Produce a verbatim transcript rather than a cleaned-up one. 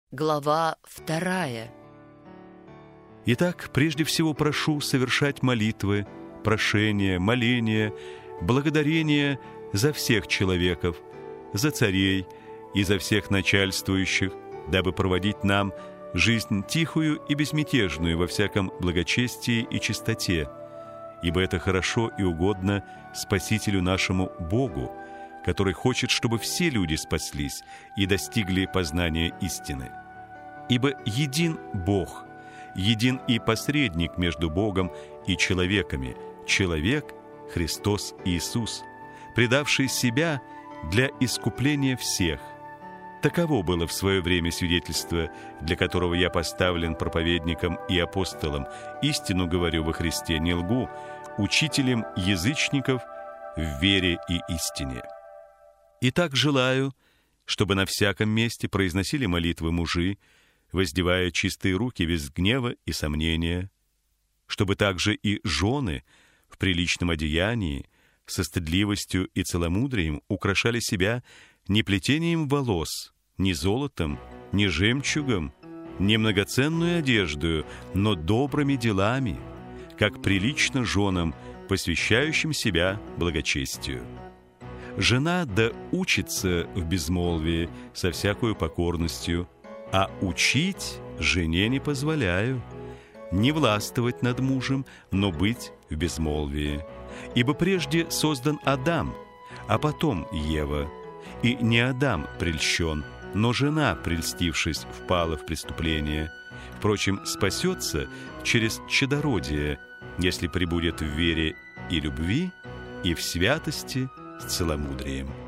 Глава вторая. Итак, прежде всего прошу совершать молитвы, прошения, моления, благодарения за всех человеков, за царей и за всех начальствующих, дабы проводить нам жизнь тихую и безмятежную во всяком благочестии и чистоте, ибо это хорошо и угодно Спасителю нашему Богу, который хочет, чтобы все люди спаслись и достигли познания истины. Ибо един Бог, един и посредник между Богом и человеками, человек Христос Иисус, предавший себя для искупления всех. Таково было в свое время свидетельство, для которого я поставлен проповедником и апостолом, истину говорю во Христе, не лгу, учителем язычников в вере и истине. Итак, желаю, чтобы на всяком месте произносили молитвы мужи, воздевая чистые руки без гнева и сомнения, чтобы также и жены в приличном одеянии, со стыдливостью и целомудрием украшали себя не плетением волос, не золотом, не жемчугом, не многоценную одеждою, но добрыми делами, как прилично женам, посвящающим себя благочестию. Жена да учится в безмолвии со всякою покорностью, а учить жене не позволяю, не властвовать над мужем, но быть в безмолвии. Ибо прежде создан Адам, а потом Ева, и не Адам прельщен, но жена, прельстившись, впала в преступление. Впрочем, спасется через чадородие, если пребудет в вере и любви, и в святости с целомудрием.